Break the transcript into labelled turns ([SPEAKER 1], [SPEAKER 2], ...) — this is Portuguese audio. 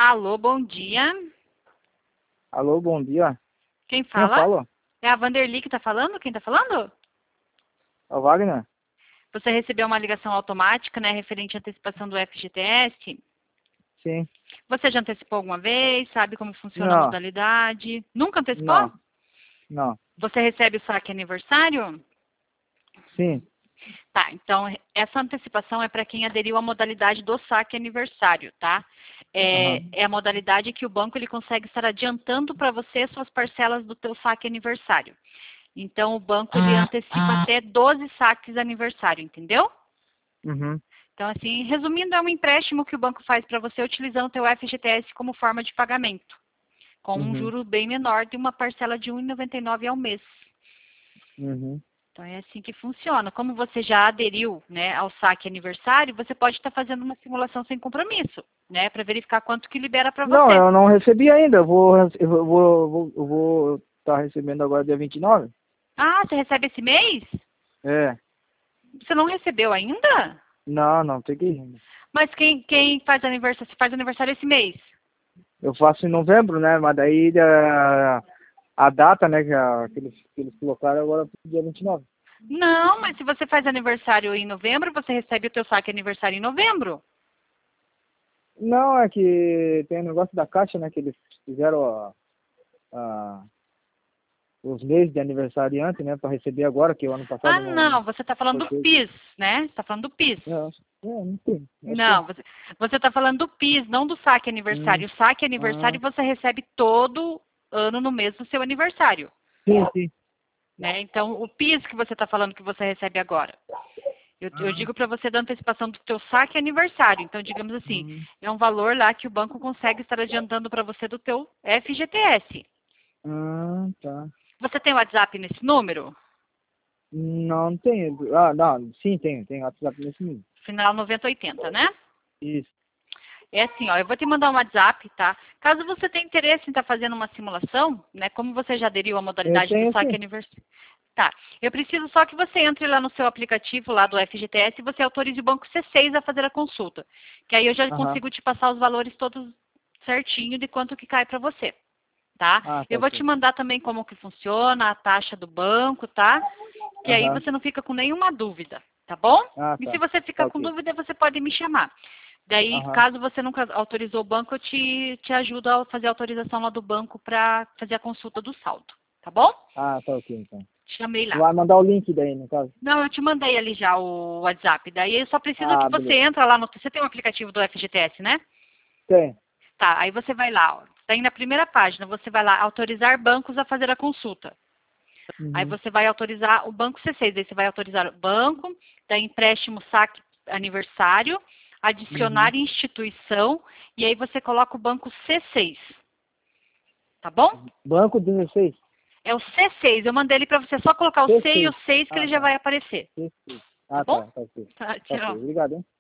[SPEAKER 1] Alô, bom dia.
[SPEAKER 2] Alô, bom dia.
[SPEAKER 1] Quem
[SPEAKER 2] Quem
[SPEAKER 1] fala?
[SPEAKER 2] fala?
[SPEAKER 1] É a Vanderly que está falando? Quem está falando?
[SPEAKER 2] É o Wagner?
[SPEAKER 1] Você recebeu uma ligação automática, né, referente à antecipação do FGTS?
[SPEAKER 2] Sim.
[SPEAKER 1] Você já antecipou alguma vez? Sabe como funciona a
[SPEAKER 2] Não,
[SPEAKER 1] modalidade? Nunca antecipou?
[SPEAKER 2] não, não.
[SPEAKER 1] Você recebe o saque aniversário?
[SPEAKER 2] Sim.
[SPEAKER 1] Tá, então essa antecipação é para quem aderiu à modalidade do saque aniversário, tá?
[SPEAKER 2] Aham.
[SPEAKER 1] É a modalidade que o banco ele consegue estar adiantando para você suas parcelas do teu saque aniversário. Então o banco ele antecipa até 12 saques aniversário, entendeu?
[SPEAKER 2] Uhum.
[SPEAKER 1] Então assim, resumindo, é um empréstimo que o banco faz para você utilizando o teu FGTS como forma de pagamento, com um
[SPEAKER 2] Uhum.
[SPEAKER 1] juro bem menor de uma parcela de R$ 1,99 ao mês.
[SPEAKER 2] Uhum.
[SPEAKER 1] Então é assim que funciona. Como você já aderiu, né, ao saque aniversário, você pode estar fazendo uma simulação sem compromisso, né, para verificar quanto que libera para
[SPEAKER 2] Não,
[SPEAKER 1] você.
[SPEAKER 2] eu não recebi ainda. Eu vou estar recebendo agora dia 29.
[SPEAKER 1] Ah, você recebe esse mês?
[SPEAKER 2] É.
[SPEAKER 1] Você não recebeu ainda?
[SPEAKER 2] Não, não, peguei ainda.
[SPEAKER 1] Mas quem faz aniversário, você faz aniversário esse mês?
[SPEAKER 2] Eu faço em novembro, né? Mas daí a data, né, que eles colocaram agora pro dia 29.
[SPEAKER 1] Não, mas se você faz aniversário em novembro, você recebe o teu saque aniversário em novembro.
[SPEAKER 2] Não, é que tem o negócio da Caixa, né? Que eles fizeram a- os meses de aniversariante, né? Para receber agora, que o ano passado
[SPEAKER 1] Ah,
[SPEAKER 2] não
[SPEAKER 1] não, você está falando
[SPEAKER 2] foi
[SPEAKER 1] do
[SPEAKER 2] feito.
[SPEAKER 1] PIS, né? Você está falando do PIS.
[SPEAKER 2] Não tem. Acho que.
[SPEAKER 1] Não, você está falando do PIS, não do saque
[SPEAKER 2] Hum,
[SPEAKER 1] aniversário. O saque
[SPEAKER 2] ah,
[SPEAKER 1] aniversário você recebe todo ano no mês do seu aniversário,
[SPEAKER 2] sim, sim.
[SPEAKER 1] né? Então, o PIS que você está falando que você recebe agora. Eu
[SPEAKER 2] Ah,
[SPEAKER 1] digo para você da antecipação do teu saque aniversário. Então, digamos assim,
[SPEAKER 2] hum,
[SPEAKER 1] é um valor lá que o banco consegue estar adiantando para você do teu FGTS.
[SPEAKER 2] tá.
[SPEAKER 1] Você tem WhatsApp nesse número?
[SPEAKER 2] Não tem. Ah, não, sim, tem WhatsApp nesse nível.
[SPEAKER 1] Final 9080, né?
[SPEAKER 2] Isso.
[SPEAKER 1] É assim, ó, eu vou te mandar um WhatsApp, tá? Caso você tenha interesse em estar fazendo uma simulação, né? Como você já aderiu à
[SPEAKER 2] Eu
[SPEAKER 1] modalidade do
[SPEAKER 2] tenho
[SPEAKER 1] saque
[SPEAKER 2] sim.
[SPEAKER 1] aniversário. Tá. Eu preciso só que você entre lá no seu aplicativo lá do FGTS e você autorize o banco C6 a fazer a consulta. Que aí eu já
[SPEAKER 2] Aham.
[SPEAKER 1] consigo te passar os valores todos certinho de quanto que cai para você, tá?
[SPEAKER 2] Ah, tá
[SPEAKER 1] Eu vou te
[SPEAKER 2] ok.
[SPEAKER 1] mandar também como que funciona a taxa do banco, tá? Que aí
[SPEAKER 2] Aham.
[SPEAKER 1] você não fica com nenhuma dúvida, tá bom?
[SPEAKER 2] Ah,
[SPEAKER 1] E se
[SPEAKER 2] tá.
[SPEAKER 1] você
[SPEAKER 2] Tá
[SPEAKER 1] ficar com
[SPEAKER 2] ok.
[SPEAKER 1] dúvida, você pode me chamar. Daí,
[SPEAKER 2] Aham.
[SPEAKER 1] caso você nunca autorizou o banco, eu te ajudo a fazer a autorização lá do banco para fazer a consulta do saldo, tá bom?
[SPEAKER 2] Ah, tá ok, então.
[SPEAKER 1] Te chamei
[SPEAKER 2] Tu
[SPEAKER 1] lá.
[SPEAKER 2] vai mandar o link daí, no caso?
[SPEAKER 1] Não, eu te mandei ali já o WhatsApp. Daí eu só preciso que
[SPEAKER 2] Ah,
[SPEAKER 1] você
[SPEAKER 2] beleza.
[SPEAKER 1] entra lá no... Você tem um aplicativo do FGTS, né?
[SPEAKER 2] Tem.
[SPEAKER 1] Tá, aí você vai lá, ó. Daí na primeira página, você vai lá, autorizar bancos a fazer a consulta. Aí
[SPEAKER 2] Uhum.
[SPEAKER 1] você vai autorizar o banco C6, aí você vai autorizar o banco, daí empréstimo saque aniversário,
[SPEAKER 2] Uhum.
[SPEAKER 1] adicionar instituição, e aí você coloca o banco C6, tá bom?
[SPEAKER 2] Banco 16.
[SPEAKER 1] É o C6, eu mandei ele para você só colocar o C e o
[SPEAKER 2] C6.
[SPEAKER 1] 6 que
[SPEAKER 2] Ah,
[SPEAKER 1] ele já
[SPEAKER 2] tá.
[SPEAKER 1] vai aparecer,
[SPEAKER 2] C6.
[SPEAKER 1] tá
[SPEAKER 2] Ah,
[SPEAKER 1] bom?
[SPEAKER 2] tá. Tá ok.
[SPEAKER 1] Tá,
[SPEAKER 2] Tá ok.
[SPEAKER 1] tchau.
[SPEAKER 2] Obrigado, hein?